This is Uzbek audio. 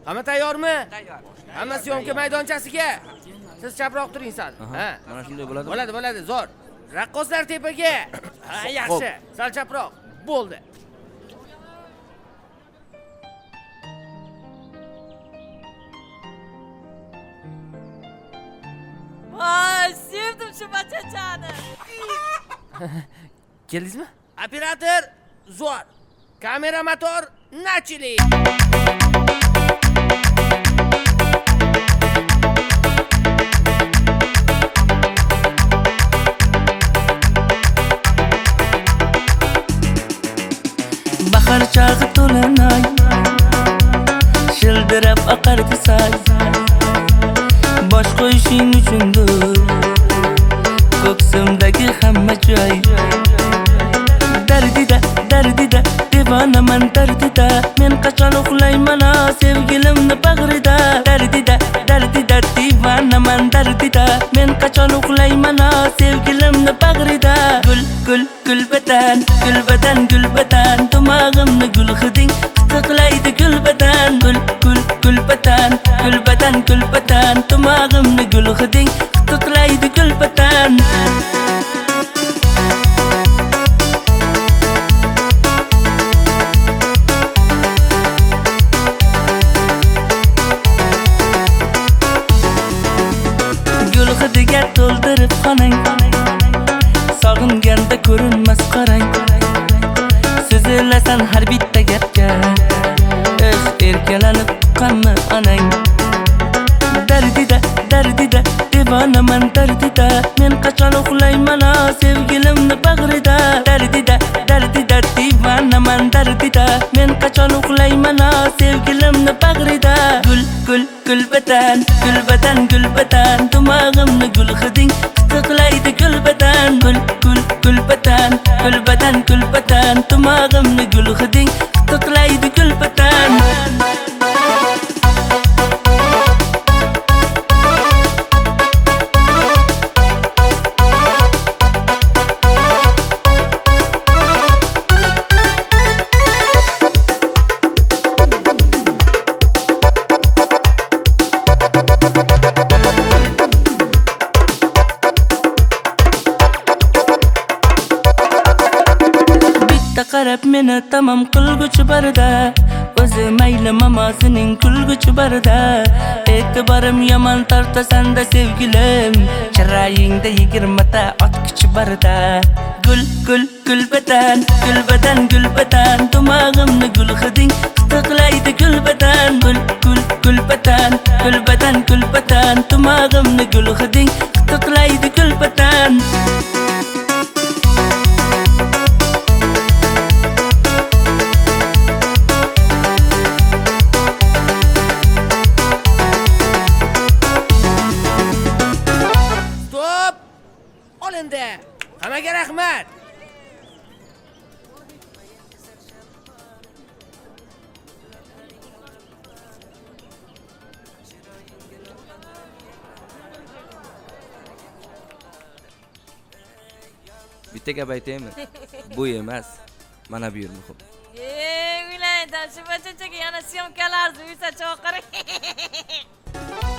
Hamma tayyormi? Tayyor. Hamma syomka maydonchasiga. Siz chaproq turing sal. Ha. Mana shunday bo'ladi. Bo'ladi, zo'r. Raqqoslar tepaga. Ha, yaxshi. Sal chaproq. Bo'ldi. Voy, sevdim shu bachachani. Keldingizmi? Operator, zo'r. Kamera, motor, начали. Bahar chog'i to'lanay, shildirab oqardi say. Bosh qo'yishing uchundir ko'ksimdagi hamma joy. Dardida devonaman dardida, men qachon uxlayman sevgilimni bag'rida. Dardida devonaman dardida, men qachon uxlayman sevgilimni bag'rida. Gulbatan tomog'imni gul hiding tiqlaydi gulbatan. Gulbatan tomog'imni gul hiding tiqlaydi gulbatan. Gul hidiga to'ldirib xonang, sog'inganda ko'rinmas qarang. So'zilasan har bitta gapga, erkalanib tuqqanmi onang. Dardida devonaman dardida, men qachon uxlayman sevgilimni bag'rida. Dardida devonaman dardida, men qachon uxlayman sevgilimni bag'rida. Gulbatan tomog'imni gul hiding tiqlaydi gulbatan. Gulbatan tomog'imni gul hiding tiqlaydi gulbatan. Qarab meni tamom qilguchi barda, o'zi mayli mamosining kulguchi barda. E'tiborim yomon tortasan-da sevgilim, chiroyingda 20 ta otkuchi barda. Gulbatan tomog'imni gul hiding tiqlaydi gulbatan. Gulbatan tomog'imni gul hiding tiqlaydi gulbatan. Hammaga rahmat. Bitta gap aytaymi? Bu emas, mana bu yer muhim. Uylaydan shu bachachaga yana syomkalarni uysa chaqirib.